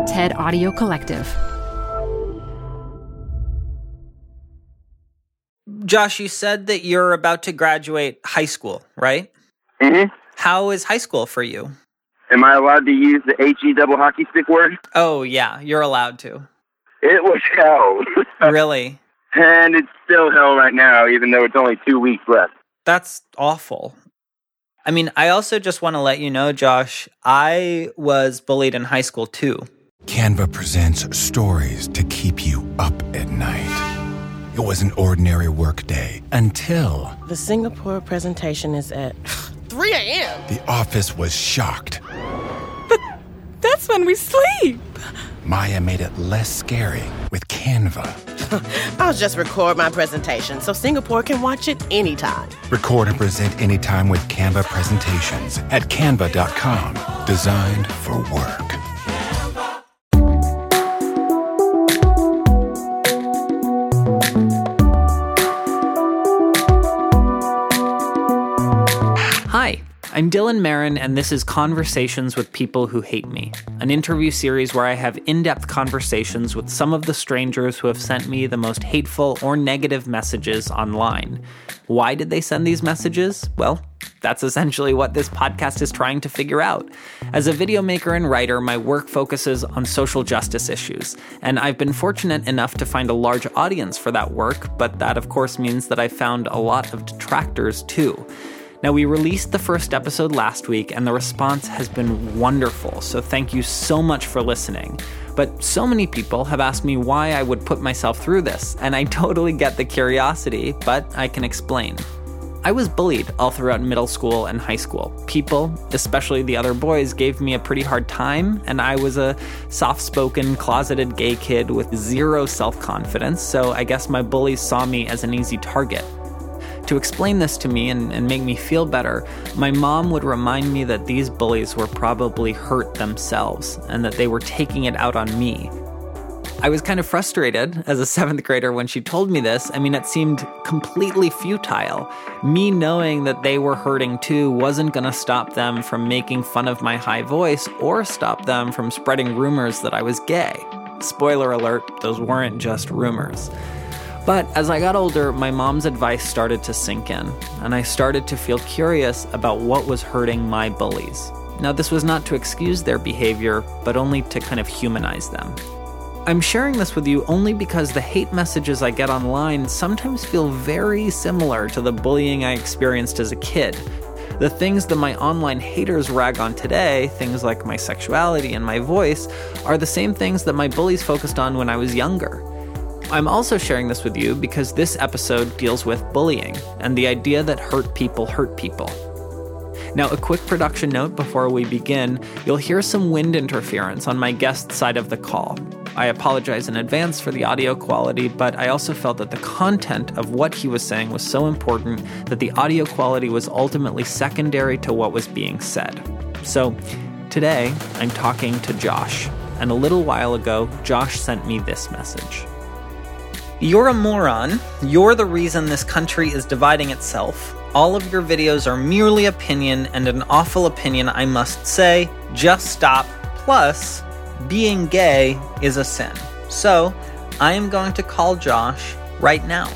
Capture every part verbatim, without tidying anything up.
TED Audio Collective. Josh, you said that you're about to graduate high school, right? Mm-hmm. How is high school for you? Am I allowed to use the H E double hockey stick word? Oh, yeah, you're allowed to. It was hell. Really? And it's still hell right now, even though it's only two weeks left. That's awful. I mean, I also just want to let you know, Josh, I was bullied in high school too. Canva presents stories to keep you up at night. It was an ordinary work day until... The Singapore presentation is at three a.m. The office was shocked. But that's when we sleep. Maya made it less scary with Canva. I'll just record my presentation so Singapore can watch it anytime. Record and present anytime with Canva presentations at canva dot com. Designed for work. Hi, I'm Dylan Marin, and this is Conversations with People Who Hate Me, an interview series where I have in-depth conversations with some of the strangers who have sent me the most hateful or negative messages online. Why did they send these messages? Well, that's essentially what this podcast is trying to figure out. As a video maker and writer, my work focuses on social justice issues, and I've been fortunate enough to find a large audience for that work, but that of course means that I found a lot of detractors too. Now, we released the first episode last week, and the response has been wonderful, so thank you so much for listening. But so many people have asked me why I would put myself through this, and I totally get the curiosity, but I can explain. I was bullied all throughout middle school and high school. People, especially the other boys, gave me a pretty hard time, and I was a soft-spoken, closeted gay kid with zero self-confidence, so I guess my bullies saw me as an easy target. To explain this to me and, and make me feel better, my mom would remind me that these bullies were probably hurt themselves and that they were taking it out on me. I was kind of frustrated as a seventh grader when she told me this. I mean, it seemed completely futile. Me knowing that they were hurting too wasn't going to stop them from making fun of my high voice or stop them from spreading rumors that I was gay. Spoiler alert, those weren't just rumors. But as I got older, my mom's advice started to sink in, and I started to feel curious about what was hurting my bullies. Now, this was not to excuse their behavior, but only to kind of humanize them. I'm sharing this with you only because the hate messages I get online sometimes feel very similar to the bullying I experienced as a kid. The things that my online haters rag on today, things like my sexuality and my voice, are the same things that my bullies focused on when I was younger. I'm also sharing this with you because this episode deals with bullying and the idea that hurt people hurt people. Now, a quick production note before we begin, you'll hear some wind interference on my guest side of the call. I apologize in advance for the audio quality, but I also felt that the content of what he was saying was so important that the audio quality was ultimately secondary to what was being said. So, today, I'm talking to Josh, and a little while ago, Josh sent me this message. You're a moron. You're the reason this country is dividing itself. All of your videos are merely opinion, and an awful opinion, I must say. Just stop. Plus, being gay is a sin. So, I am going to call Josh right now.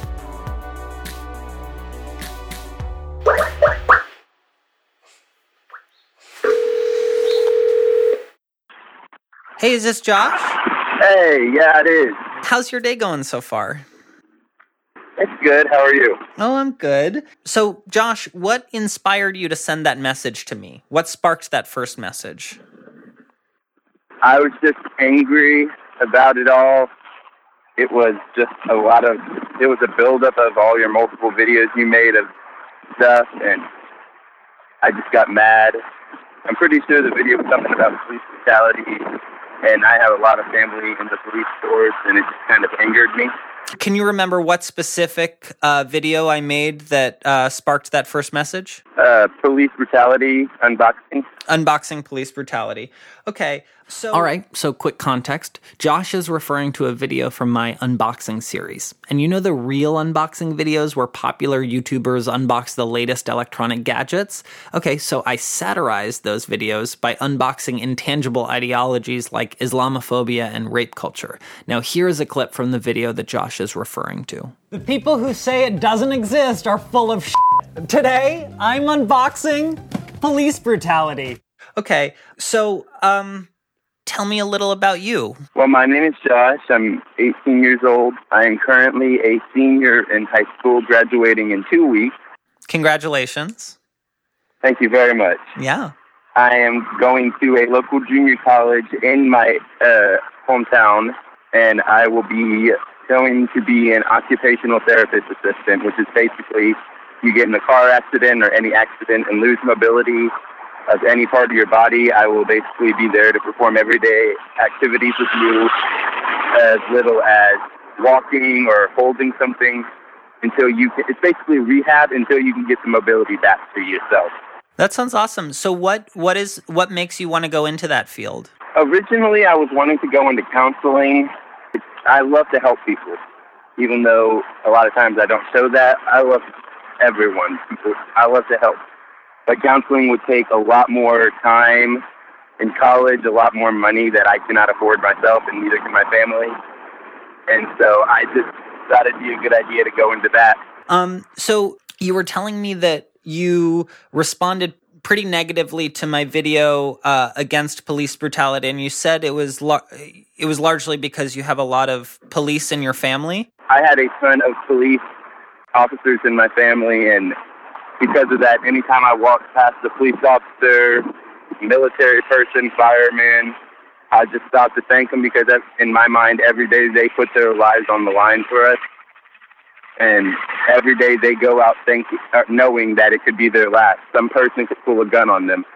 Hey, is this Josh? Hey, yeah, it is. How's your day going so far? It's good. How are you? Oh, I'm good. So, Josh, what inspired you to send that message to me? What sparked that first message? I was just angry about it all. It was just a lot of, it was a buildup of all your multiple videos you made of stuff, and I just got mad. I'm pretty sure the video was something about police brutality, and I have a lot of family in the police force, and it just kind of angered me. Can you remember what specific uh, video I made that uh, sparked that first message? Uh, police brutality unboxing. Unboxing police brutality. Okay, so... All right, so quick context. Josh is referring to a video from my unboxing series. And you know the real unboxing videos where popular YouTubers unbox the latest electronic gadgets? Okay, so I satirized those videos by unboxing intangible ideologies like Islamophobia and rape culture. Now here's a clip from the video that Josh is referring to. The people who say it doesn't exist are full of shit. Today, I'm unboxing police brutality. Okay, so, um, tell me a little about you. Well, my name is Josh. I'm eighteen years old. I am currently a senior in high school, graduating in two weeks. Congratulations. Thank you very much. Yeah. I am going to a local junior college in my uh, hometown, and I will be going to be an occupational therapist assistant, which is basically you get in a car accident or any accident and lose mobility of any part of your body. I will basically be there to perform everyday activities with you, as little as walking or holding something until you can, it's basically rehab until you can get the mobility back to yourself. That sounds awesome. So what, what is, what makes you want to go into that field? Originally, I was wanting to go into counseling. I love to help people, even though a lot of times I don't show that. I love everyone. People, I love to help. But counseling would take a lot more time in college, a lot more money that I cannot afford myself, and neither can my family. And so I just thought it'd be a good idea to go into that. Um. So you were telling me that you responded pretty negatively to my video uh, against police brutality, and you said it was lar- it was largely because you have a lot of police in your family. I had a ton of police officers in my family, and because of that, anytime I walked past a police officer, military person, fireman, I just stopped to thank them because in my mind, every day they put their lives on the line for us. And every day they go out thinking, knowing that it could be their last. Some person could pull a gun on them.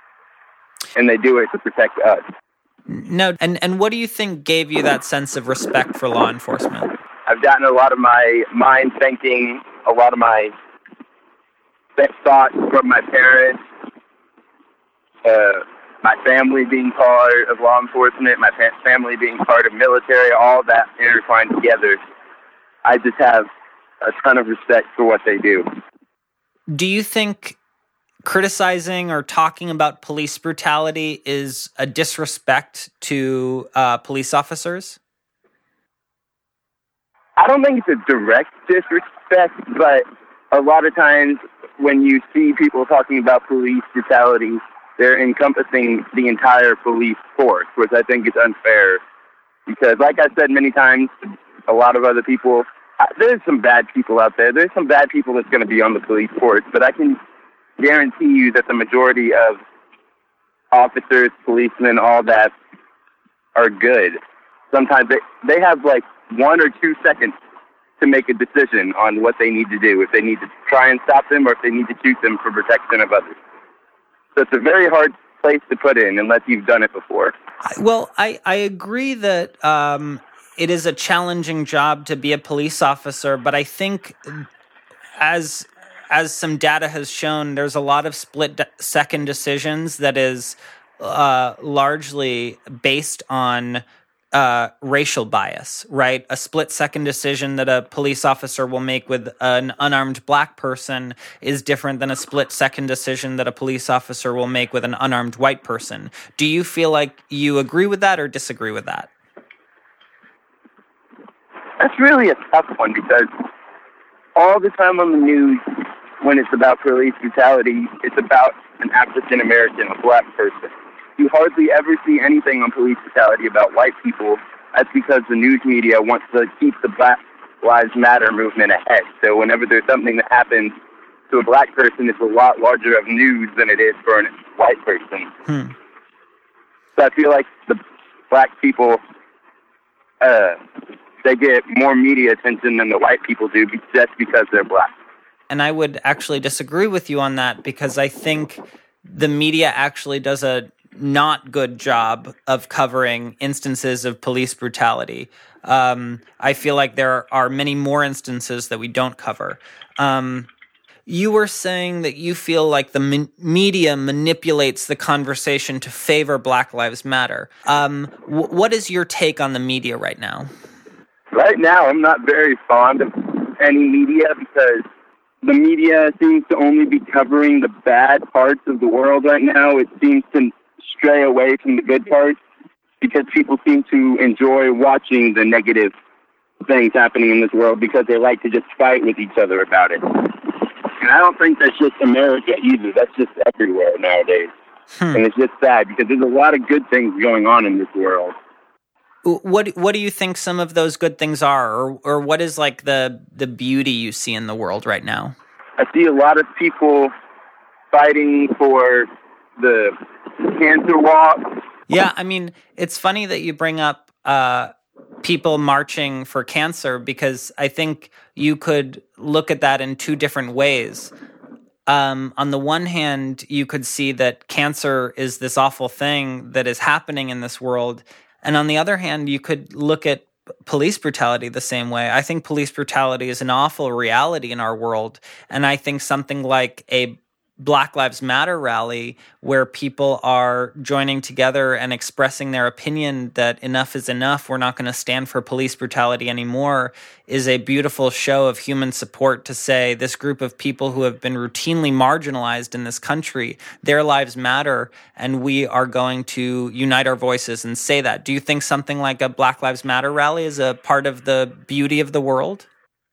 And they do it to protect us. No, and, and what do you think gave you that sense of respect for law enforcement? I've gotten a lot of my mind thinking, a lot of my thoughts from my parents, uh, my family being part of law enforcement, my pa- family being part of military, all that intertwined together. I just have a ton of respect for what they do. Do you think criticizing or talking about police brutality is a disrespect to uh, police officers? I don't think it's a direct disrespect, but a lot of times when you see people talking about police brutality, they're encompassing the entire police force, which I think is unfair. Because like I said many times, a lot of other people, there's some bad people out there. There's some bad people that's going to be on the police force, but I can guarantee you that the majority of officers, policemen, all that are good. Sometimes they, they have like one or two seconds to make a decision on what they need to do, if they need to try and stop them or if they need to shoot them for protection of others. So it's a very hard place to put in unless you've done it before. Well, I, I agree that um, it is a challenging job to be a police officer, but I think as as some data has shown, there's a lot of split-second decisions that is uh, largely based on uh, racial bias, right? A split-second decision that a police officer will make with an unarmed black person is different than a split-second decision that a police officer will make with an unarmed white person. Do you feel like you agree with that or disagree with that? That's really a tough one because all the time on the news, when it's about police brutality, it's about an African-American, a black person. You hardly ever see anything on police brutality about white people. That's because the news media wants to keep the Black Lives Matter movement ahead. So whenever there's something that happens to a black person, it's a lot larger of news than it is for a white person. Hmm. So I feel like the black people, uh, they get more media attention than the white people do just because they're black. And I would actually disagree with you on that because I think the media actually does a not good job of covering instances of police brutality. Um, I feel like there are many more instances that we don't cover. Um, you were saying that you feel like the me- media manipulates the conversation to favor Black Lives Matter. Um, w- what is your take on the media right now? Right now, I'm not very fond of any media because the media seems to only be covering the bad parts of the world right now. It seems to stray away from the good parts because people seem to enjoy watching the negative things happening in this world because they like to just fight with each other about it. And I don't think that's just America either. That's just everywhere nowadays. Hmm. And it's just sad because there's a lot of good things going on in this world. What what do you think some of those good things are, or or what is like the the beauty you see in the world right now? I see a lot of people fighting for the cancer walk. Yeah, I mean, it's funny that you bring up uh, people marching for cancer because I think you could look at that in two different ways. Um, on the one hand, you could see that cancer is this awful thing that is happening in this world. And on the other hand, you could look at police brutality the same way. I think police brutality is an awful reality in our world. And I think something like a Black Lives Matter rally where people are joining together and expressing their opinion that enough is enough, we're not going to stand for police brutality anymore, is a beautiful show of human support to say this group of people who have been routinely marginalized in this country, their lives matter, and we are going to unite our voices and say that. Do you think something like a Black Lives Matter rally is a part of the beauty of the world?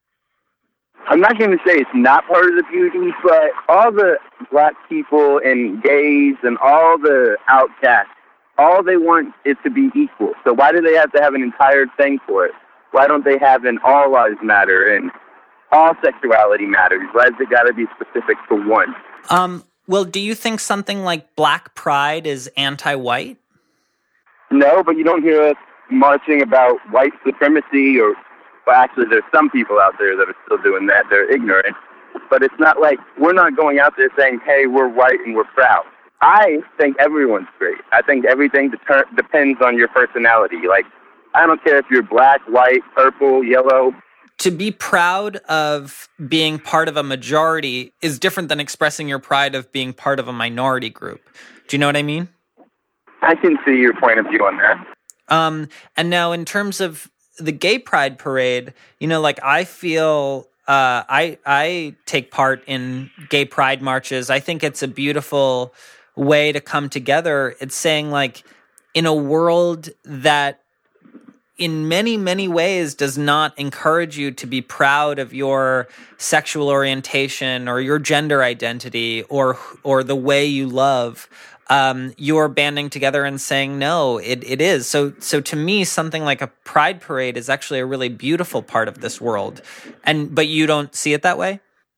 I'm not going to say it's not part of the beauty, but all the black people and gays and all the outcasts, all they want is to be equal. So why do they have to have an entire thing for it? Why don't they have an all lives matter and all sexuality matters? Why has it got to be specific to one? Um, well, do you think something like Black Pride is anti-white? No, but you don't hear us marching about white supremacy or... Well, actually, there's some people out there that are still doing that. They're ignorant. But it's not like we're not going out there saying, hey, we're white and we're proud. I think everyone's great. I think everything deter- depends on your personality. Like, I don't care if you're black, white, purple, yellow. To be proud of being part of a majority is different than expressing your pride of being part of a minority group. Do you know what I mean? I can see your point of view on that. Um, and now in terms of the gay pride parade, you know, like I feel, uh, I, I take part in gay pride marches. I think it's a beautiful way to come together. It's saying like in a world that in many, many ways does not encourage you to be proud of your sexual orientation or your gender identity or, or the way you love, Um, you're banding together and saying, no, it, it is. So, so to me, something like a pride parade is actually a really beautiful part of this world. And, but you don't see it that way?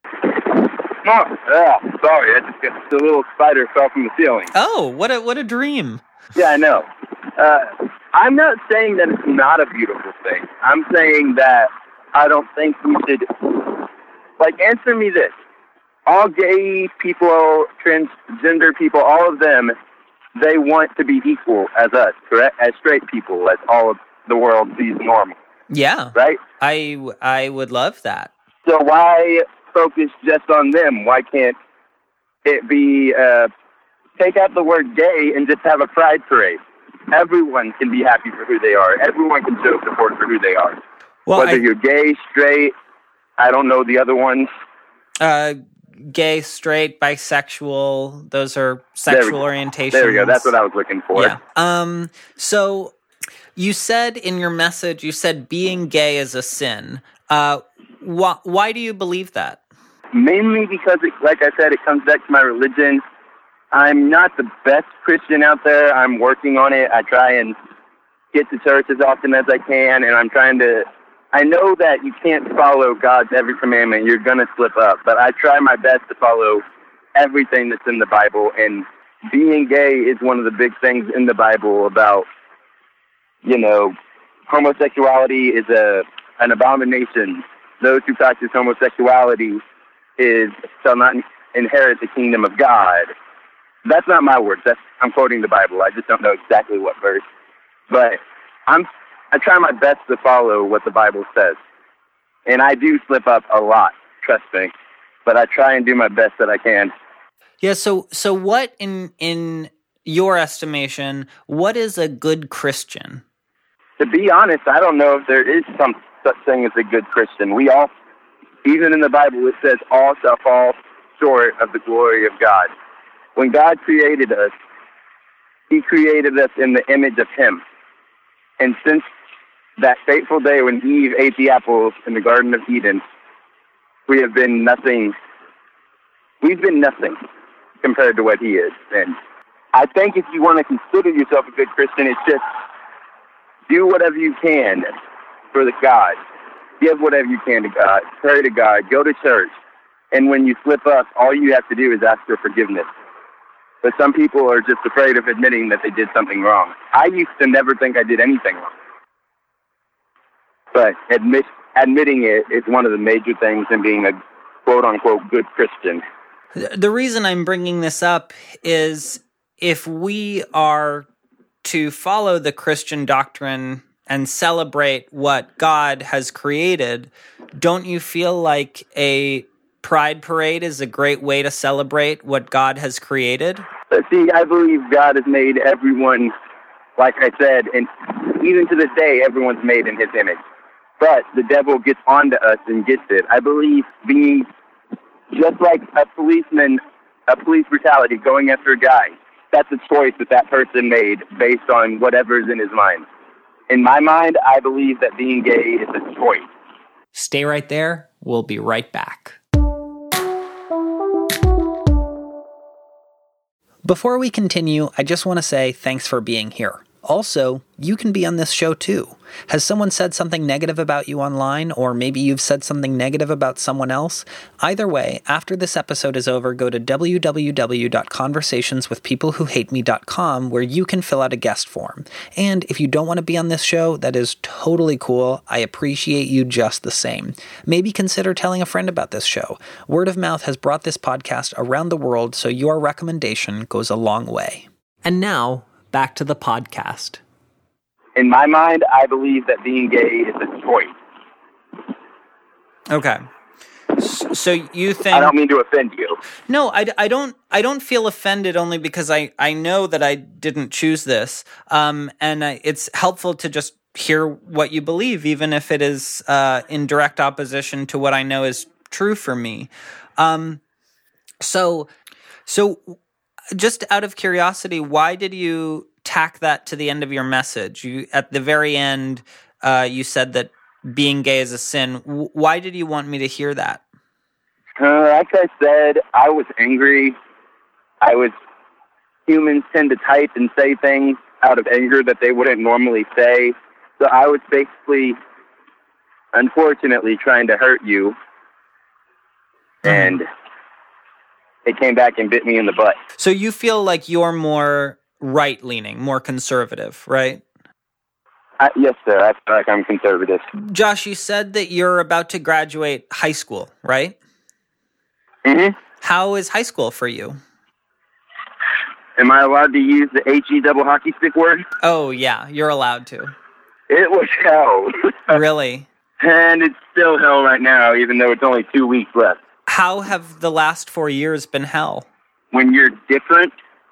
No, yeah, sorry. I just got the little spider fell from the ceiling. Oh, what a, what a dream. Yeah, I know. Uh, I'm not saying that it's not a beautiful thing. I'm saying that I don't think we should, like, answer me this. All gay people, transgender people, all of them, they want to be equal as us, correct? As straight people, as all of the world sees normal. Yeah. Right? I, I would love that. So why focus just on them? Why can't it be, uh, take out the word gay and just have a pride parade? Everyone can be happy for who they are. Everyone can show support for who they are. Well, Whether I, you're gay, straight, I don't know the other ones. Uh, gay, straight, bisexual, those are sexual orientations. There we go. That's what I was looking for. Yeah. Um, so you said in your message, you said being gay is a sin. Uh, wh- why do you believe that? Mainly because, it, like I said, it comes back to my religion. I'm not the best Christian out there. I'm working on it. I try and get to church as often as I can, and I'm trying to... I know that you can't follow God's every commandment. You're going to slip up. But I try my best to follow everything that's in the Bible. And being gay is one of the big things in the Bible about, you know, homosexuality is a an abomination. Those who practice homosexuality is shall not inherit the kingdom of God. that's not my words. That's, I'm quoting the Bible. I just don't know exactly what verse. But I'm, I try my best to follow what the Bible says. And I do slip up a lot, trust me. But I try and do my best that I can. Yeah, so so what, in in your estimation, what is a good Christian? To be honest, I don't know if there is some such thing as a good Christian. We all, even in the Bible, it says all shall fall short of the glory of God. When God created us, he created us in the image of him. And since that fateful day when Eve ate the apple in the Garden of Eden, we have been nothing. We've been nothing compared to what he is. And I think if you want to consider yourself a good Christian, it's just do whatever you can for the God. Give whatever you can to God. Pray to God. Go to church. And when you slip up, all you have to do is ask for forgiveness. But some people are just afraid of admitting that they did something wrong. I used to never think I did anything wrong. But admit, admitting it is one of the major things in being a quote-unquote good Christian. The reason I'm bringing this up is if we are to follow the Christian doctrine and celebrate what God has created, don't you feel like a pride parade is a great way to celebrate what God has created? But see, I believe God has made everyone, like I said, and even to this day, everyone's made in his image. But the devil gets onto us and gets it. I believe being just like a policeman, a police brutality going after a guy, that's a choice that that person made based on whatever's in his mind. In my mind, I believe that being gay is a choice. Stay right there. We'll be right back. Before we continue, I just want to say thanks for being here. Also, you can be on this show too. Has someone said something negative about you online, or maybe you've said something negative about someone else? Either way, after this episode is over, go to w w w dot conversations with people who hate me dot com where you can fill out a guest form. And if you don't want to be on this show, that is totally cool. I appreciate you just the same. Maybe consider telling a friend about this show. Word of mouth has brought this podcast around the world, so your recommendation goes a long way. And now, back to the podcast. In my mind, I believe that being gay is a choice. Okay. So you think... I don't mean to offend you. No, I, I don't I don't feel offended only because I, I know that I didn't choose this. Um, and I, it's helpful to just hear what you believe, even if it is uh, in direct opposition to what I know is true for me. Um, so, so just out of curiosity, why did you tack that to the end of your message? You at the very end, uh, you said that being gay is a sin. W- why did you want me to hear that? Uh, like I said, I was angry. I was. Humans tend to type and say things out of anger that they wouldn't normally say. So I was basically, unfortunately, trying to hurt you, and it came back and bit me in the butt. So you feel like you're more right-leaning, more conservative, right? I, yes, sir. I feel like I'm conservative. Josh, you said that you're about to graduate high school, right? Mm-hmm. How is high school for you? Am I allowed to use the H E double hockey stick word? Oh, yeah, you're allowed to. It was hell. Really? And it's still hell right now, even though it's only two weeks left. How have the last four years been hell? When you're different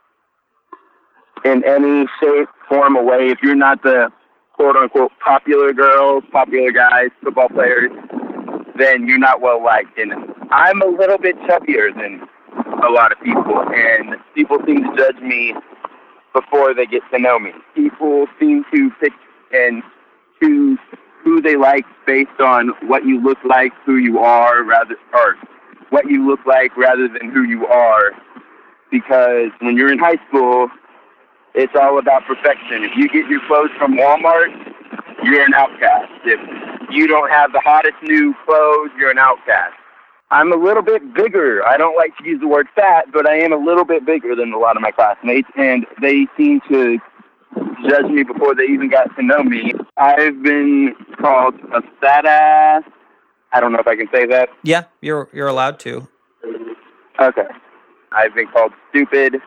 in any shape, form, or way, if you're not the quote-unquote popular girls, popular guys, football players, then you're not well-liked. And I'm a little bit chubbier than a lot of people, and people seem to judge me before they get to know me. People seem to pick and choose who they like based on what you look like, who you are, rather, or what you look like rather than who you are. Because when you're in high school, it's all about perfection. If you get your clothes from Walmart, you're an outcast. If you don't have the hottest new clothes, you're an outcast. I'm a little bit bigger. I don't like to use the word fat, but I am a little bit bigger than a lot of my classmates, and they seem to judge me before they even got to know me. I've been called a fat ass. I don't know if I can say that. Yeah, you're you're allowed to. Okay. I've been called stupid,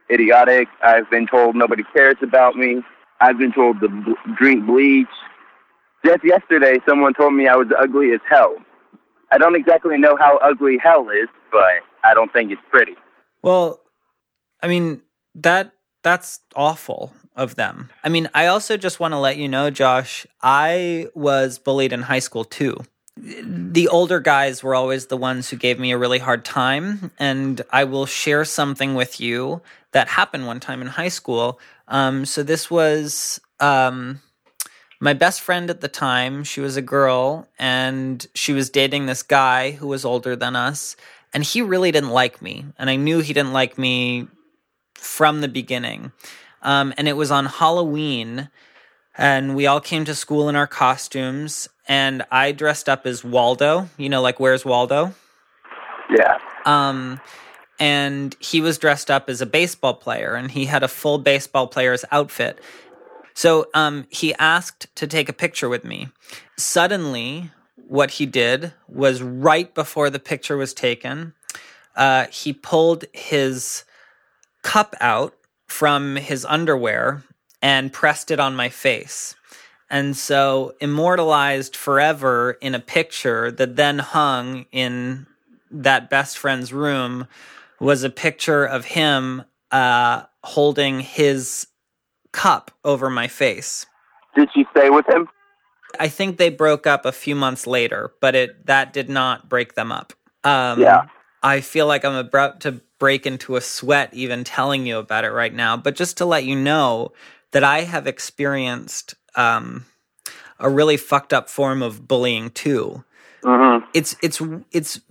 idiotic. I've been told nobody cares about me. I've been told to b- drink bleach. Just yesterday, someone told me I was ugly as hell. I don't exactly know how ugly hell is, but I don't think it's pretty. Well, I mean, that that's awful of them. I mean, I also just want to let you know, Josh, I was bullied in high school too. The older guys were always the ones who gave me a really hard time, and I will share something with you that happened one time in high school. Um, so this was um, my best friend at the time. She was a girl, and she was dating this guy who was older than us, and he really didn't like me, and I knew he didn't like me from the beginning. Um, and it was on Halloween, and we all came to school in our costumes, and I dressed up as Waldo, you know, like Where's Waldo? Yeah. Um, and he was dressed up as a baseball player, and he had a full baseball player's outfit. So um, he asked to take a picture with me. Suddenly, what he did was right before the picture was taken, uh, he pulled his cup out from his underwear and pressed it on my face. And so immortalized forever in a picture that then hung in that best friend's room was a picture of him uh, holding his cup over my face. Did she stay with him? I think they broke up a few months later, but it that did not break them up. Um, yeah. I feel like I'm about to break into a sweat even telling you about it right now. But just to let you know that I have experienced um, a really fucked up form of bullying too. Mm-hmm. It's it's it's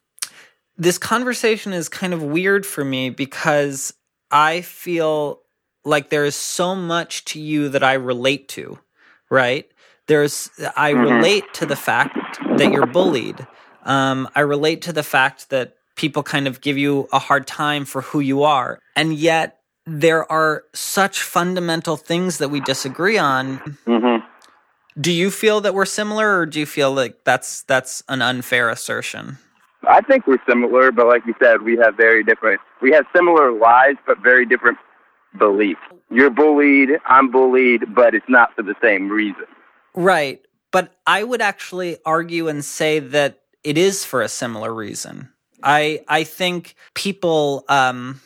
this conversation is kind of weird for me because I feel like there is so much to you that I relate to, right? There's I mm-hmm. relate to the fact that you're bullied. Um, I relate to the fact that people kind of give you a hard time for who you are. And yet there are such fundamental things that we disagree on. Mm-hmm. Do you feel that we're similar, or do you feel like that's that's an unfair assertion? I think we're similar, but like you said, we have very different, we have similar lives, but very different beliefs. You're bullied, I'm bullied, but it's not for the same reason. Right. But I would actually argue and say that it is for a similar reason. I I think people um,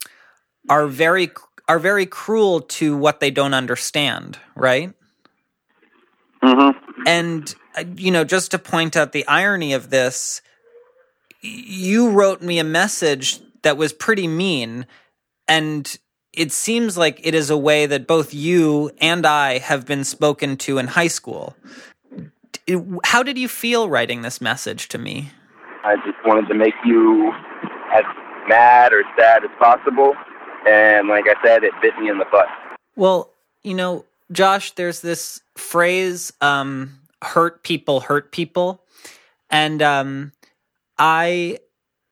are very are very cruel to what they don't understand, right? Mm-hmm. And uh, you know, just to point out the irony of this, you wrote me a message that was pretty mean, and it seems like it is a way that both you and I have been spoken to in high school. How did you feel writing this message to me? I just wanted to make you as mad or sad as possible. And like I said, it bit me in the butt. Well, you know, Josh, there's this phrase, um, hurt people hurt people. And um, I...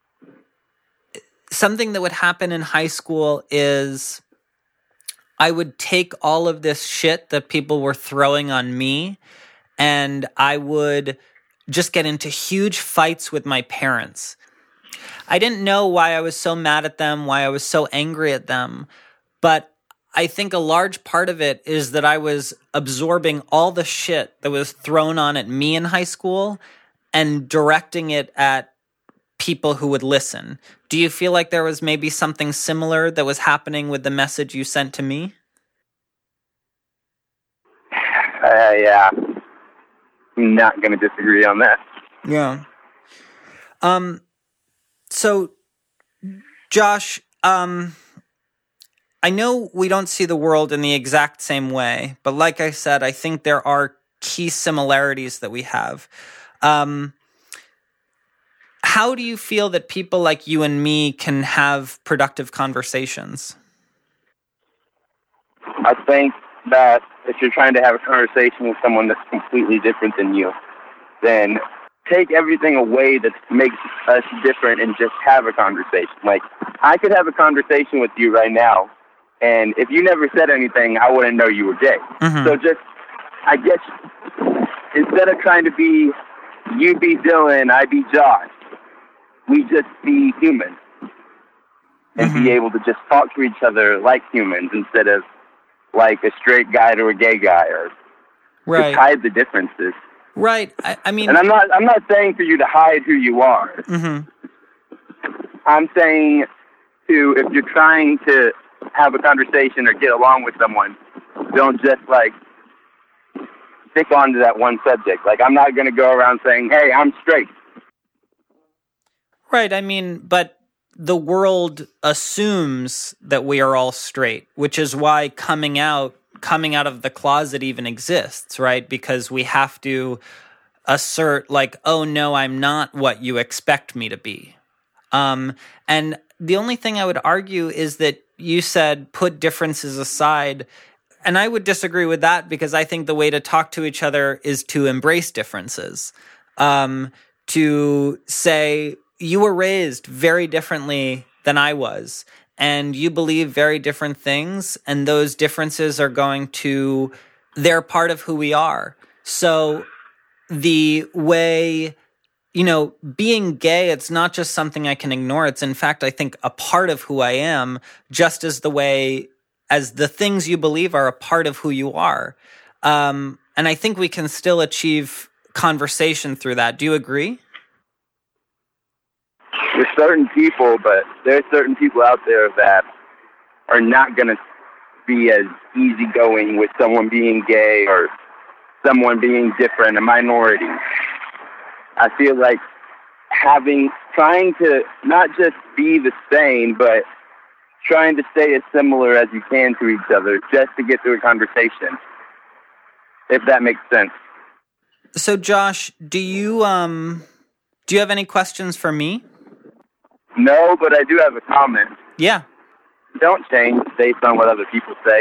Something that would happen in high school is I would take all of this shit that people were throwing on me, and I would just get into huge fights with my parents. I didn't know why I was so mad at them, why I was so angry at them, but I think a large part of it is that I was absorbing all the shit that was thrown on at me in high school and directing it at people who would listen. Do you feel like there was maybe something similar that was happening with the message you sent to me? Uh, yeah. I'm not going to disagree on that. Yeah. Um, so, Josh, um, I know we don't see the world in the exact same way, but like I said, I think there are key similarities that we have. Um, how do you feel that people like you and me can have productive conversations? I think that if you're trying to have a conversation with someone that's completely different than you, then take everything away that makes us different and just have a conversation. Like, I could have a conversation with you right now, and if you never said anything, I wouldn't know you were gay. Mm-hmm. So just, I guess, instead of trying to be, you be Dylan, I be Josh, we just be human. and Mm-hmm. be able to just talk to each other like humans instead of like a straight guy to a gay guy, or Right. just hide the differences. Right. I, I mean, And I'm not I'm not saying for you to hide who you are. mhm. I'm saying to, if you're trying to have a conversation or get along with someone, don't just like stick on to that one subject. Like, I'm not going to go around saying, hey, I'm straight. Right. I mean, but the world assumes that we are all straight, which is why coming out, coming out of the closet even exists, right? Because we have to assert like, oh no, I'm not what you expect me to be. Um, and the only thing I would argue is that you said put differences aside. And I would disagree with that, because I think the way to talk to each other is to embrace differences. Um, to say, you were raised very differently than I was, and you believe very different things, and those differences are going to, they're part of who we are. So the way, you know, being gay, it's not just something I can ignore. It's in fact, I think, a part of who I am, just as the way, as the things you believe are a part of who you are. Um, and I think we can still achieve conversation through that. Do you agree? There's certain people, but there's certain people out there that are not going to be as easygoing with someone being gay or someone being different, a minority. I feel like having, trying to not just be the same, but trying to stay as similar as you can to each other just to get through a conversation, if that makes sense. So, Josh, do you um, do you have any questions for me? No, but I do have a comment. Yeah. Don't change based on what other people say.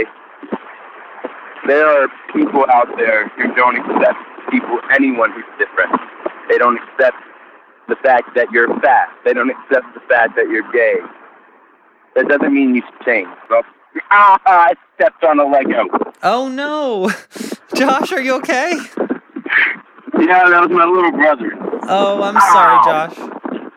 There are people out there who don't accept people, anyone who's different. They don't accept the fact that you're fat. They don't accept the fact that you're gay. That doesn't mean you should change. So, ah, I stepped on a Lego. Oh, no. Josh, are you okay? Yeah, that was my little brother. Oh, I'm sorry, Josh.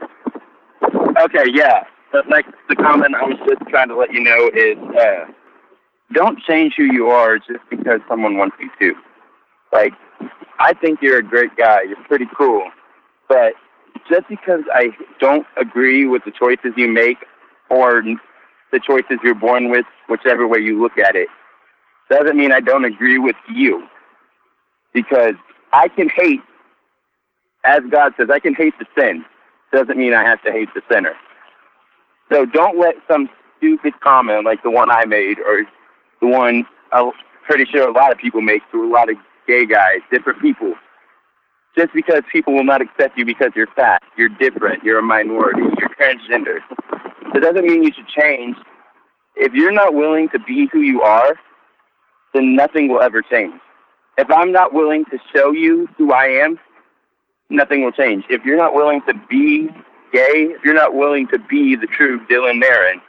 Okay, yeah. But like the comment I was just trying to let you know is, uh, don't change who you are just because someone wants you to. Like, I think you're a great guy. You're pretty cool. But just because I don't agree with the choices you make or the choices you're born with, whichever way you look at it, doesn't mean I don't agree with you. Because I can hate, as God says, I can hate the sin. Doesn't mean I have to hate the sinner. So don't let some stupid comment like the one I made, or the one I'm pretty sure a lot of people make to a lot of gay guys, different people, just because people will not accept you because you're fat, you're different, you're a minority, you're transgender. It doesn't mean you should change. If you're not willing to be who you are, then nothing will ever change. If I'm not willing to show you who I am, nothing will change. If you're not willing to be gay, if you're not willing to be the true Dylan Marin,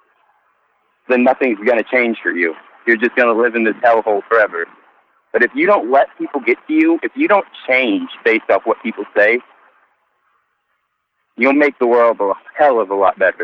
then nothing's going to change for you. You're just going to live in this hellhole forever. But if you don't let people get to you, if you don't change based off what people say, you'll make the world a hell of a lot better.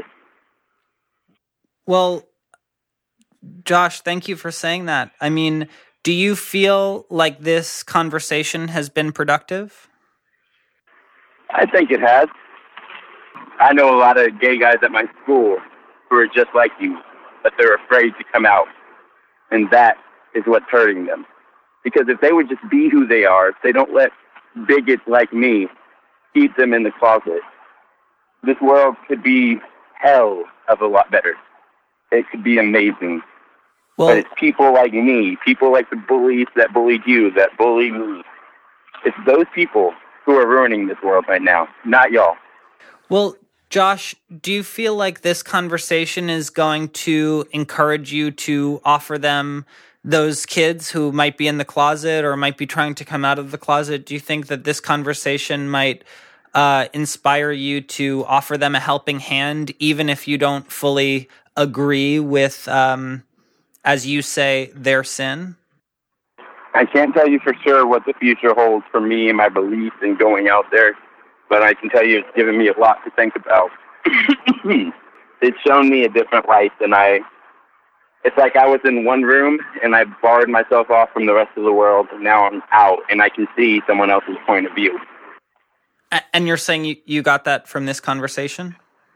Well, Josh, thank you for saying that. I mean, do you feel like this conversation has been productive? I think it has. I know a lot of gay guys at my school who are just like you, but they're afraid to come out. And that is what's hurting them. Because if they would just be who they are, if they don't let bigots like me keep them in the closet, this world could be hell of a lot better. It could be amazing. Well, but it's people like me, people like the bullies that bullied you, that bully me. It's those people who are ruining this world right now, not y'all. Well, Josh, do you feel like this conversation is going to encourage you to offer them, those kids who might be in the closet or might be trying to come out of the closet, do you think that this conversation might uh, inspire you to offer them a helping hand, even if you don't fully agree with, um, as you say, their sin? I can't tell you for sure what the future holds for me and my beliefs in going out there, but I can tell you it's given me a lot to think about. it's shown me a different light than I, it's like I was in one room and I barred myself off from the rest of the world, and now I'm out and I can see someone else's point of view. And you're saying you, you got that from this conversation?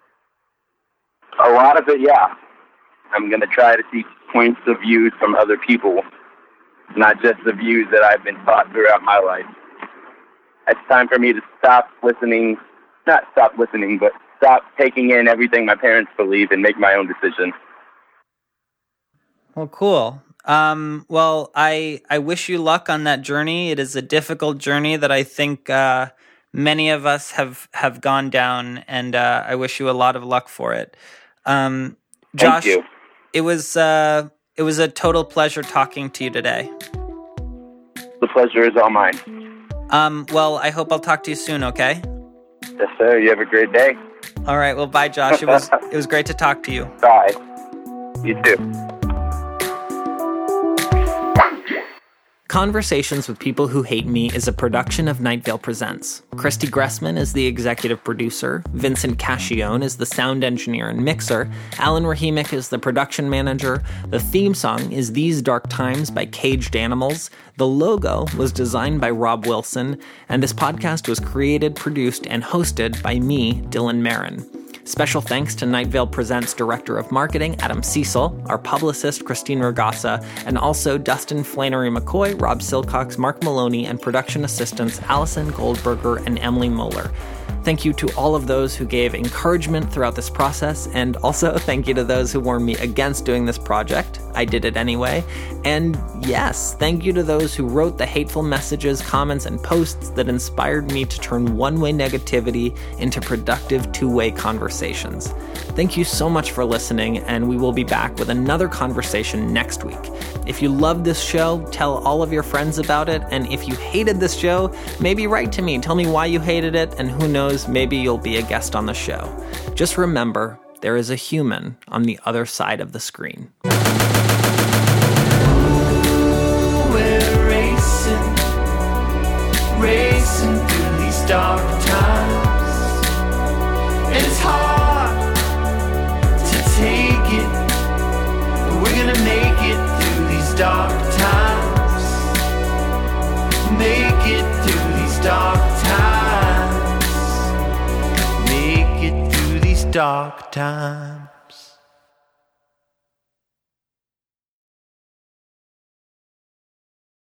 A lot of it, yeah. I'm going to try to see points of views from other people, not just the views that I've been taught throughout my life. It's time for me to stop listening, not stop listening, but stop taking in everything my parents believe and make my own decision. Well, cool. Um, well, I I wish you luck on that journey. It is a difficult journey that I think uh, many of us have, have gone down, and uh, I wish you a lot of luck for it. Um, Josh, Thank you. it was uh, it was a total pleasure talking to you today. The pleasure is all mine. Um, well, I hope I'll talk to you soon, okay? Yes, sir. You have a great day. All right, well, bye, Josh. It was it was great to talk to you. Bye. You too. Conversations with People Who Hate Me is a production of Night Vale Presents. Christy Gressman is the executive producer, Vincent Cascione is the sound engineer and mixer, Alan Rahimic is the production manager, the theme song is These Dark Times by Caged Animals, the logo was designed by Rob Wilson, and this podcast was created, produced, and hosted by me, Dylan Marin. Special thanks to Night Vale Presents Director of Marketing, Adam Cecil, our publicist, Christine Ragasa, and also Dustin Flannery-McCoy, Rob Silcox, Mark Maloney, and production assistants Allison Goldberger and Emily Moeller. Thank you to all of those who gave encouragement throughout this process, and also thank you to those who warned me against doing this project. I did it anyway. And yes, thank you to those who wrote the hateful messages, comments, and posts that inspired me to turn one-way negativity into productive two-way conversations. Thank you so much for listening, and we will be back with another conversation next week. If you loved this show, tell all of your friends about it, and if you hated this show, maybe write to me, tell me why you hated it, and who knows, maybe you'll be a guest on the show. Just remember, there is a human on the other side of the screen. We're racing, racing through these dark times. And it's hard to take it, but we're gonna make it through these dark times. Make it through these dark times. Make it through these dark times.